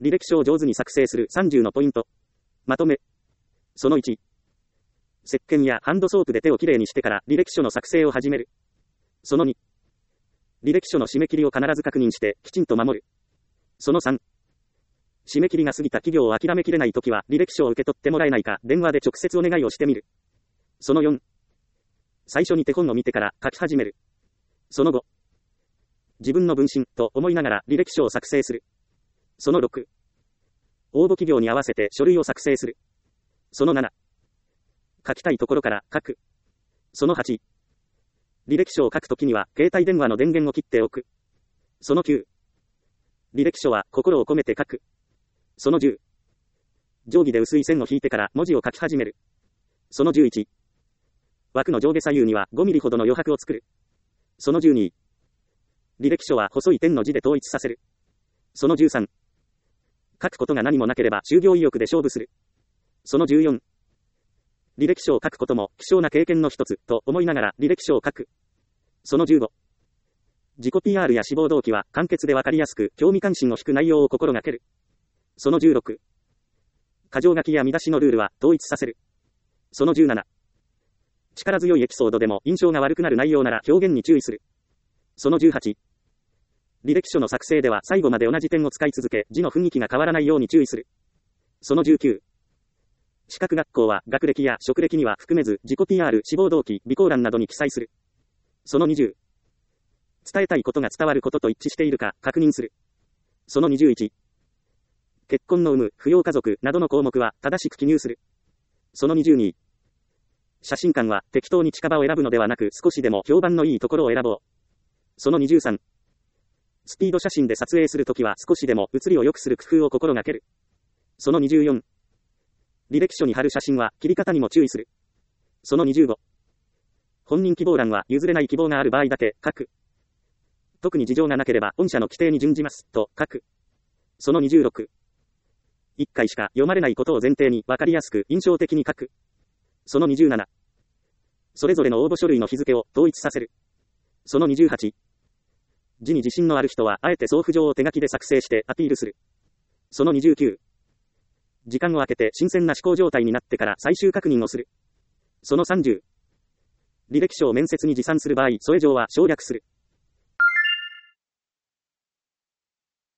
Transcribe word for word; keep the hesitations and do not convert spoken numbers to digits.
履歴書を上手に作成するさんじゅうのポイント。まとめ。そのいち。石鹸やハンドソープで手をきれいにしてから履歴書の作成を始める。そのに。履歴書の締め切りを必ず確認してきちんと守る。そのさん。締め切りが過ぎた企業を諦めきれないときは履歴書を受け取ってもらえないか電話で直接お願いをしてみる。そのよん。最初に手本を見てから書き始める。そのご。自分の分身と思いながら履歴書を作成する。そのろく。応募企業に合わせて書類を作成する。そのなな。書きたいところから書く。そのはち。履歴書を書くときには携帯電話の電源を切っておく。そのきゅう。履歴書は心を込めて書く。そのじゅう。定規で薄い線を引いてから文字を書き始める。そのじゅういち。枠の上下左右にはごミリほどの余白を作る。そのじゅうに。履歴書は細い点の字で統一させる。そのじゅうさん。書くことが何もなければ就業意欲で勝負する。そのじゅうよん。履歴書を書くことも希少な経験の一つと思いながら履歴書を書く。そのじゅうご。自己 ピーアール や志望動機は簡潔でわかりやすく興味関心を引く内容を心がける。そのじゅうろく。箇条書きや見出しのルールは統一させる。そのじゅうなな。力強いエピソードでも印象が悪くなる内容なら表現に注意する。そのじゅうはち。履歴書の作成では最後まで同じ点を使い続け字の雰囲気が変わらないように注意する。そのじゅうきゅう。資格学校は学歴や職歴には含めず自己 ピーアール、志望動機、備考欄などに記載する。そのにじゅう。伝えたいことが伝わることと一致しているか確認する。そのにじゅういち。結婚の有無、扶養家族などの項目は正しく記入する。そのにじゅうに。写真館は適当に近場を選ぶのではなく少しでも評判のいいところを選ぼう。そのにじゅうさん。スピード写真で撮影するときは少しでも写りを良くする工夫を心がける。そのにじゅうよん。履歴書に貼る写真は切り方にも注意する。そのにじゅうご。本人希望欄は譲れない希望がある場合だけ書く。特に事情がなければ御社の規定に準じますと書く。そのにじゅうろく。いっかいしか読まれないことを前提に分かりやすく印象的に書く。そのにじゅうなな。それぞれの応募書類の日付を統一させる。そのにじゅうはち。字に自信のある人はあえて送付状を手書きで作成してアピールする。そのにじゅうきゅう。時間を空けて新鮮な思考状態になってから最終確認をする。そのさんじゅう。履歴書を面接に持参する場合、添え状は省略する。